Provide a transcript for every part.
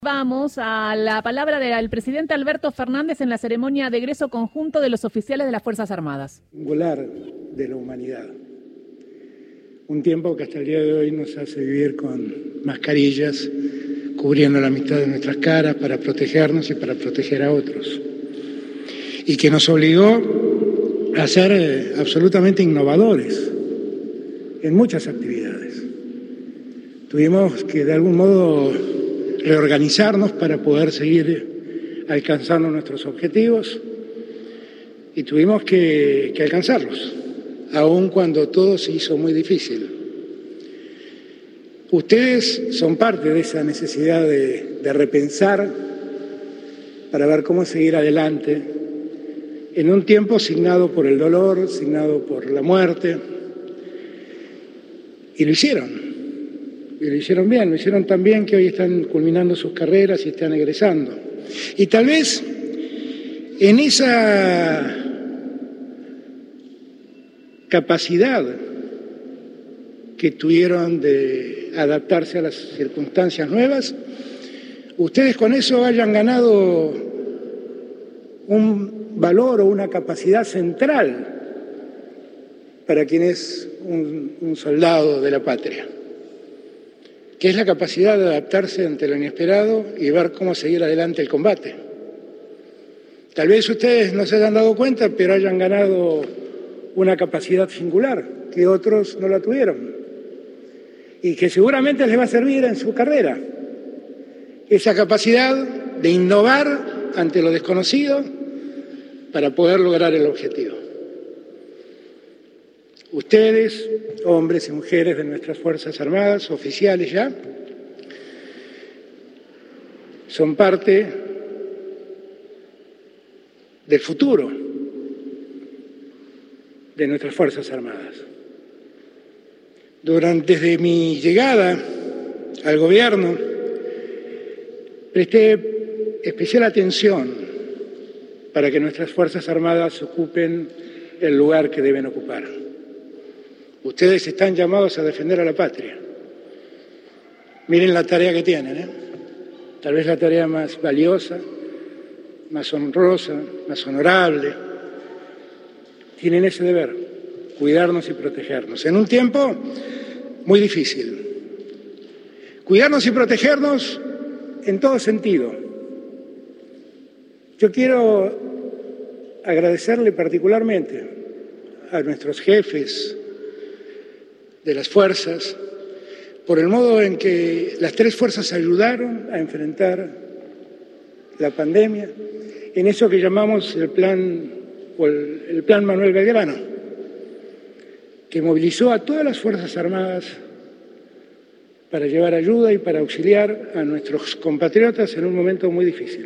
Vamos a la palabra del presidente Alberto Fernández en la ceremonia de egreso conjunto de los oficiales de las Fuerzas Armadas. Singular de la humanidad. Un tiempo que hasta el día de hoy nos hace vivir con mascarillas, cubriendo la mitad de nuestras caras para protegernos y para proteger a otros. Y que nos obligó a ser absolutamente innovadores en muchas actividades. Tuvimos que de algún modo reorganizarnos para poder seguir alcanzando nuestros objetivos y tuvimos que alcanzarlos, aun cuando todo se hizo muy difícil. Ustedes son parte de esa necesidad de repensar para ver cómo seguir adelante en un tiempo signado por el dolor, signado por la muerte, y lo hicieron. Y lo hicieron bien, lo hicieron tan bien que hoy están culminando sus carreras y están egresando. Y tal vez en esa capacidad que tuvieron de adaptarse a las circunstancias nuevas, ustedes con eso hayan ganado un valor o una capacidad central para quien es un soldado de la patria, que es la capacidad de adaptarse ante lo inesperado y ver cómo seguir adelante el combate. Tal vez ustedes no se hayan dado cuenta, pero hayan ganado una capacidad singular que otros no la tuvieron y que seguramente les va a servir en su carrera. Esa capacidad de innovar ante lo desconocido para poder lograr el objetivo. Ustedes, hombres y mujeres de nuestras Fuerzas Armadas, oficiales ya, son parte del futuro de nuestras Fuerzas Armadas. Desde mi llegada al gobierno, presté especial atención para que nuestras Fuerzas Armadas ocupen el lugar que deben ocupar. Ustedes están llamados a defender a la patria. Miren la tarea que tienen, Tal vez la tarea más valiosa, más honrosa, más honorable. Tienen ese deber, cuidarnos y protegernos. En un tiempo muy difícil. Cuidarnos y protegernos en todo sentido. Yo quiero agradecerle particularmente a nuestros jefes de las fuerzas, por el modo en que las tres fuerzas ayudaron a enfrentar la pandemia, en eso que llamamos el plan Manuel Belgrano, que movilizó a todas las Fuerzas Armadas para llevar ayuda y para auxiliar a nuestros compatriotas en un momento muy difícil.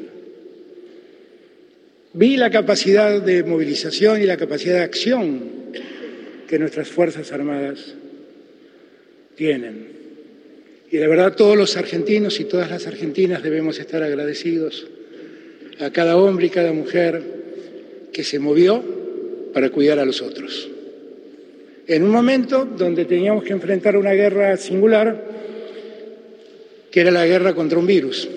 Vi la capacidad de movilización y la capacidad de acción que nuestras Fuerzas Armadas tienen. Y la verdad, todos los argentinos y todas las argentinas debemos estar agradecidos a cada hombre y cada mujer que se movió para cuidar a los otros. En un momento donde teníamos que enfrentar una guerra singular, que era la guerra contra un virus,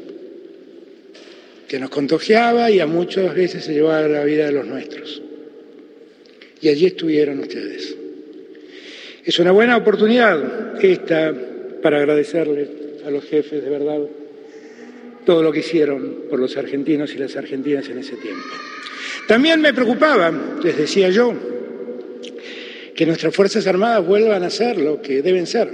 que nos contagiaba y a muchas veces se llevaba la vida de los nuestros. Y allí estuvieron ustedes. Es una buena oportunidad esta para agradecerle a los jefes, de verdad, todo lo que hicieron por los argentinos y las argentinas en ese tiempo. También me preocupaba, les decía yo, que nuestras Fuerzas Armadas vuelvan a ser lo que deben ser.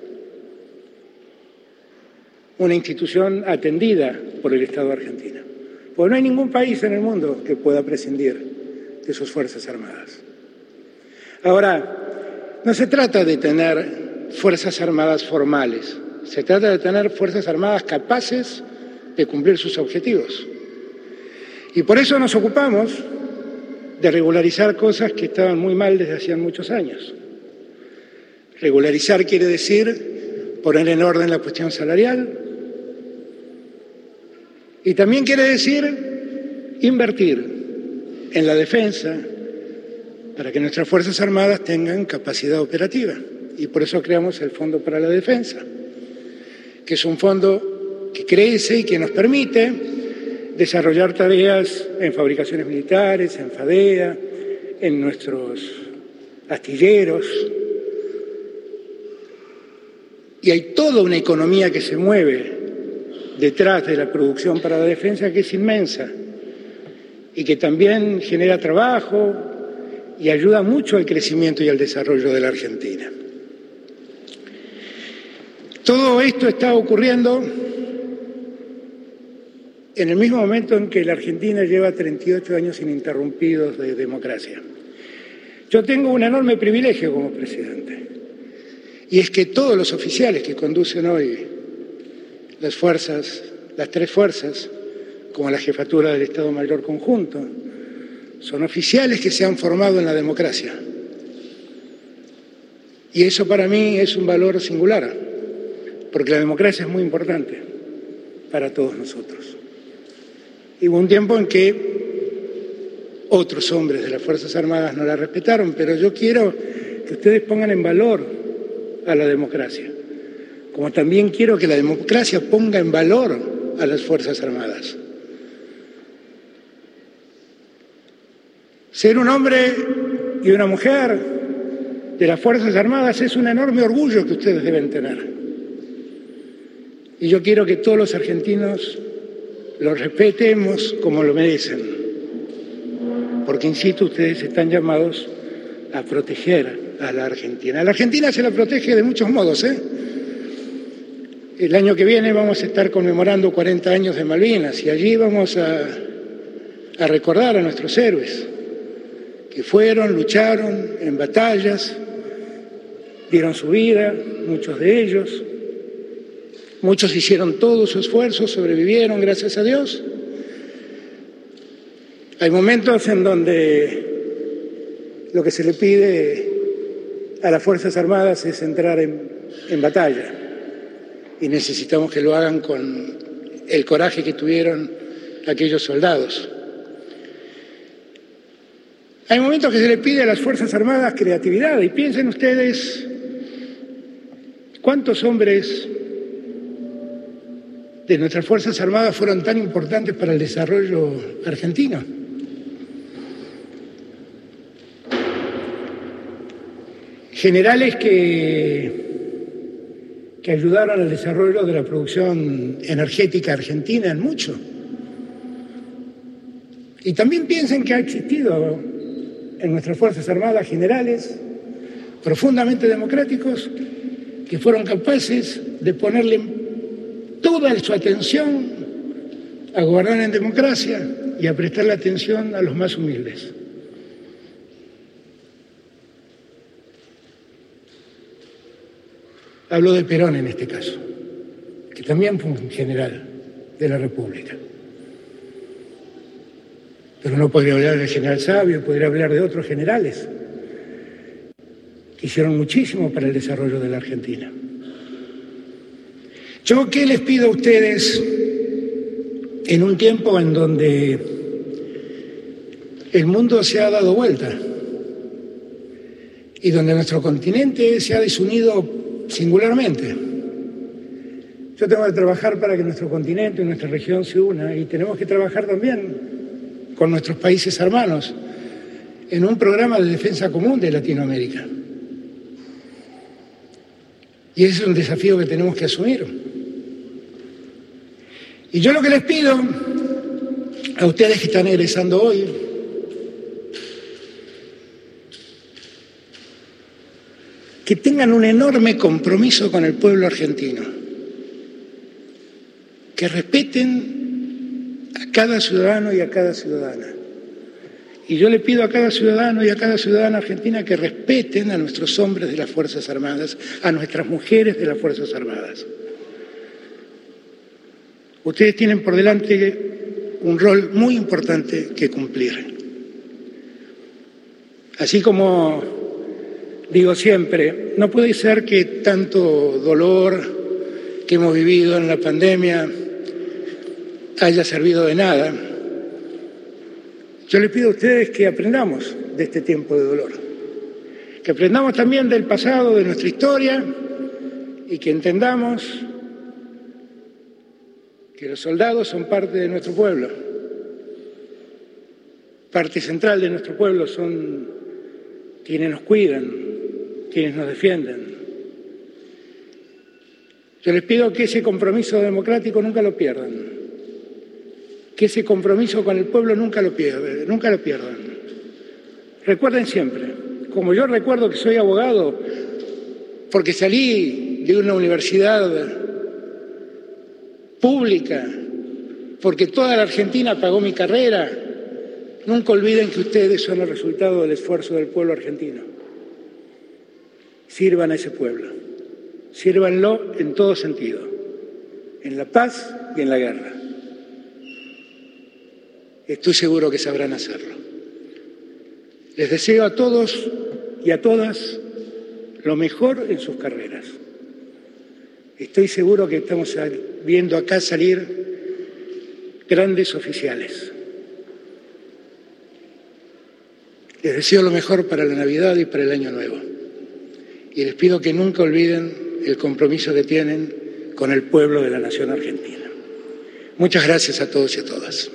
Una institución atendida por el Estado argentino. Porque no hay ningún país en el mundo que pueda prescindir de sus Fuerzas Armadas. Ahora, no se trata de tener Fuerzas Armadas formales, se trata de tener Fuerzas Armadas capaces de cumplir sus objetivos. Y por eso nos ocupamos de regularizar cosas que estaban muy mal desde hacía muchos años. Regularizar quiere decir poner en orden la cuestión salarial y también quiere decir invertir en la defensa para que nuestras Fuerzas Armadas tengan capacidad operativa. Y por eso creamos el Fondo para la Defensa, que es un fondo que crece y que nos permite desarrollar tareas en fabricaciones militares, en FADEA, en nuestros astilleros. Y hay toda una economía que se mueve detrás de la producción para la defensa que es inmensa y que también genera trabajo y ayuda mucho al crecimiento y al desarrollo de la Argentina. Todo esto está ocurriendo en el mismo momento en que la Argentina lleva 38 años ininterrumpidos de democracia. Yo tengo un enorme privilegio como presidente, y es que todos los oficiales que conducen hoy las tres fuerzas, como la jefatura del Estado Mayor Conjunto, son oficiales que se han formado en la democracia. Y eso para mí es un valor singular, porque la democracia es muy importante para todos nosotros. Y hubo un tiempo en que otros hombres de las Fuerzas Armadas no la respetaron, pero yo quiero que ustedes pongan en valor a la democracia, como también quiero que la democracia ponga en valor a las Fuerzas Armadas. Ser un hombre y una mujer de las Fuerzas Armadas es un enorme orgullo que ustedes deben tener. Y yo quiero que todos los argentinos los respetemos como lo merecen, porque, insisto, ustedes están llamados a proteger a la Argentina. A la Argentina se la protege de muchos modos, El año que viene vamos a estar conmemorando 40 años de Malvinas y allí vamos a recordar a nuestros héroes que fueron, lucharon en batallas, dieron su vida, muchos de ellos. Muchos hicieron todo su esfuerzo, sobrevivieron, gracias a Dios. Hay momentos en donde lo que se le pide a las Fuerzas Armadas es entrar en batalla. Y necesitamos que lo hagan con el coraje que tuvieron aquellos soldados. Hay momentos que se le pide a las Fuerzas Armadas creatividad. Y piensen ustedes cuántos hombres de nuestras Fuerzas Armadas fueron tan importantes para el desarrollo argentino. Generales que ayudaron al desarrollo de la producción energética argentina en mucho. Y también piensen que ha existido en nuestras Fuerzas Armadas generales profundamente democráticos que fueron capaces de ponerle toda su atención a gobernar en democracia y a prestarle atención a los más humildes. Hablo de Perón en este caso, que también fue un general de la República. Pero no podría hablar del general Sabio, podría hablar de otros generales que hicieron muchísimo para el desarrollo de la Argentina. Yo, ¿qué les pido a ustedes en un tiempo en donde el mundo se ha dado vuelta y donde nuestro continente se ha desunido singularmente? Yo tengo que trabajar para que nuestro continente y nuestra región se una, y tenemos que trabajar también con nuestros países hermanos en un programa de defensa común de Latinoamérica. Y ese es un desafío que tenemos que asumir. Y yo lo que les pido a ustedes que están egresando hoy, que tengan un enorme compromiso con el pueblo argentino, que respeten a cada ciudadano y a cada ciudadana. Y yo le pido a cada ciudadano y a cada ciudadana argentina que respeten a nuestros hombres de las Fuerzas Armadas, a nuestras mujeres de las Fuerzas Armadas. Ustedes tienen por delante un rol muy importante que cumplir. Así como digo siempre, no puede ser que tanto dolor que hemos vivido en la pandemia haya servido de nada. Yo les pido a ustedes que aprendamos de este tiempo de dolor, que aprendamos también del pasado, de nuestra historia, y que entendamos que los soldados son parte de nuestro pueblo, parte central de nuestro pueblo, son quienes nos cuidan, quienes nos defienden. Yo les pido que ese compromiso democrático nunca lo pierdan, que ese compromiso con el pueblo nunca lo pierdan. Recuerden siempre, como yo recuerdo que soy abogado, porque salí de una universidad pública, porque toda la Argentina pagó mi carrera, nunca olviden que ustedes son el resultado del esfuerzo del pueblo argentino. Sirvan a ese pueblo, sírvanlo en todo sentido, en la paz y en la guerra. Estoy seguro que sabrán hacerlo. Les deseo a todos y a todas lo mejor en sus carreras. Estoy seguro que estamos viendo acá salir grandes oficiales. Les deseo lo mejor para la Navidad y para el Año Nuevo. Y les pido que nunca olviden el compromiso que tienen con el pueblo de la nación argentina. Muchas gracias a todos y a todas.